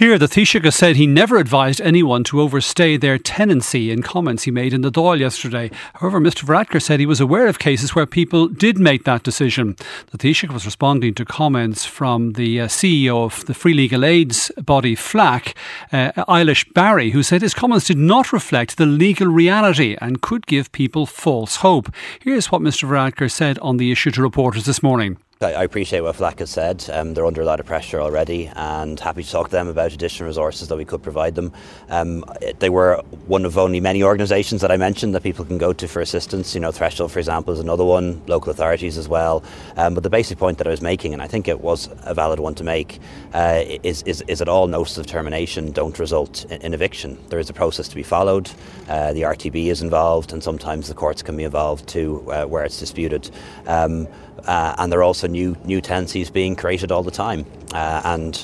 Here, the Taoiseach has said he never advised anyone to overstay their tenancy in comments he made in the Dáil yesterday. However, Mr Varadkar said he was aware of cases where people did make that decision. The Taoiseach was responding to comments from the CEO of the Free Legal Aid's body FLAC, Eilish Barry, who said his comments did not reflect the legal reality and could give people false hope. Here's what Mr Varadkar said on the issue to reporters this morning. I appreciate what FLAC has said. They're under a lot of pressure already, and happy to talk to them about additional resources that we could provide them. They were one of only many organisations that I mentioned that people can go to for assistance. Threshold, for example, is another one, local authorities as well. But the basic point that I was making, and I think it was a valid one to make, is that all notices of termination don't result in eviction. There is a process to be followed. The RTB is involved, and sometimes the courts can be involved too, where it's disputed. And there are also new tenancies being created all the time. As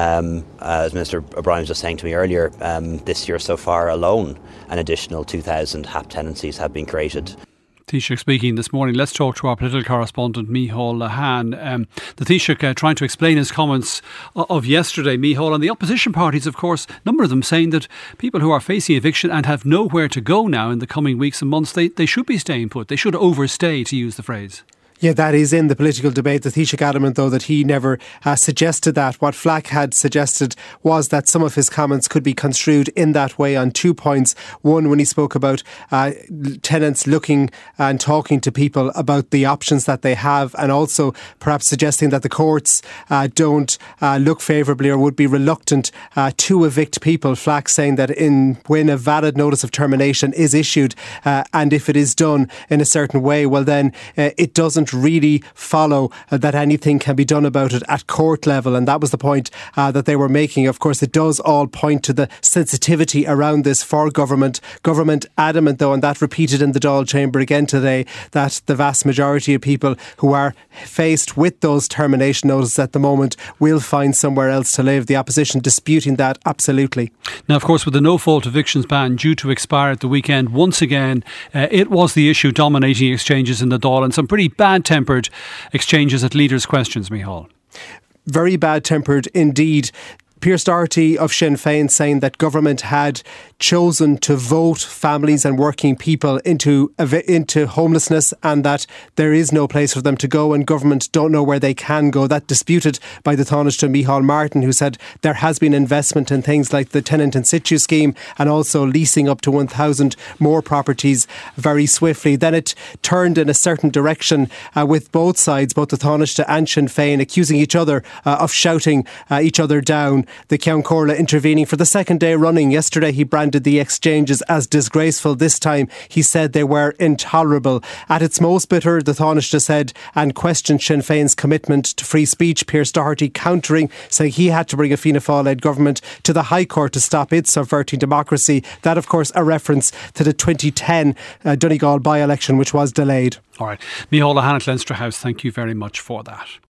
Minister O'Brien was just saying to me earlier, this year so far alone, an additional 2,000 HAP tenancies have been created. Taoiseach speaking this morning. Let's talk to our political correspondent, Micheál Lehane. The Taoiseach trying to explain his comments of yesterday, Micheál, and the opposition parties, of course, a number of them saying that people who are facing eviction and have nowhere to go now in the coming weeks and months, they should be staying put. They should overstay, to use the phrase. Yeah, that is in the political debate. The Taoiseach adamant, though, that he never suggested that. What FLAC had suggested was that some of his comments could be construed in that way on 2 points. One, when he spoke about tenants looking and talking to people about the options that they have, and also perhaps suggesting that the courts don't look favourably or would be reluctant to evict people. FLAC saying that when a valid notice of termination is issued, and if it is done in a certain way, well then it doesn't really follow that anything can be done about it at court level, and that was the point that they were making. Of course, it does all point to the sensitivity around this for government. Government adamant, though, and that repeated in the Dáil chamber again today, that the vast majority of people who are faced with those termination notices at the moment will find somewhere else to live. The opposition disputing that absolutely. Now, of course, with the no-fault evictions ban due to expire at the weekend, once again, it was the issue dominating exchanges in the Dáil, and some pretty bad-tempered exchanges at leaders' questions, Micheál. Very bad-tempered indeed. Pearse Doherty of Sinn Féin saying that government had chosen to vote families and working people into homelessness, and that there is no place for them to go and government don't know where they can go. That disputed by the Taoiseach Micheál Martin, who said there has been investment in things like the tenant in situ scheme and also leasing up to 1,000 more properties very swiftly. Then it turned in a certain direction with both sides, both the Taoiseach and Sinn Féin, accusing each other of shouting each other down. The Ceann Comhairle intervening for the second day running. Yesterday he branded the exchanges as disgraceful. This time he said they were intolerable. At its most bitter, the Taoiseach said, and questioned Sinn Féin's commitment to free speech. Pearse Doherty countering, saying he had to bring a Fianna Fáil-led government to the High Court to stop it subverting democracy. That, of course, a reference to the 2010 Donegal by-election, which was delayed. All right. Micheál Lehane at Leinster House, thank you very much for that.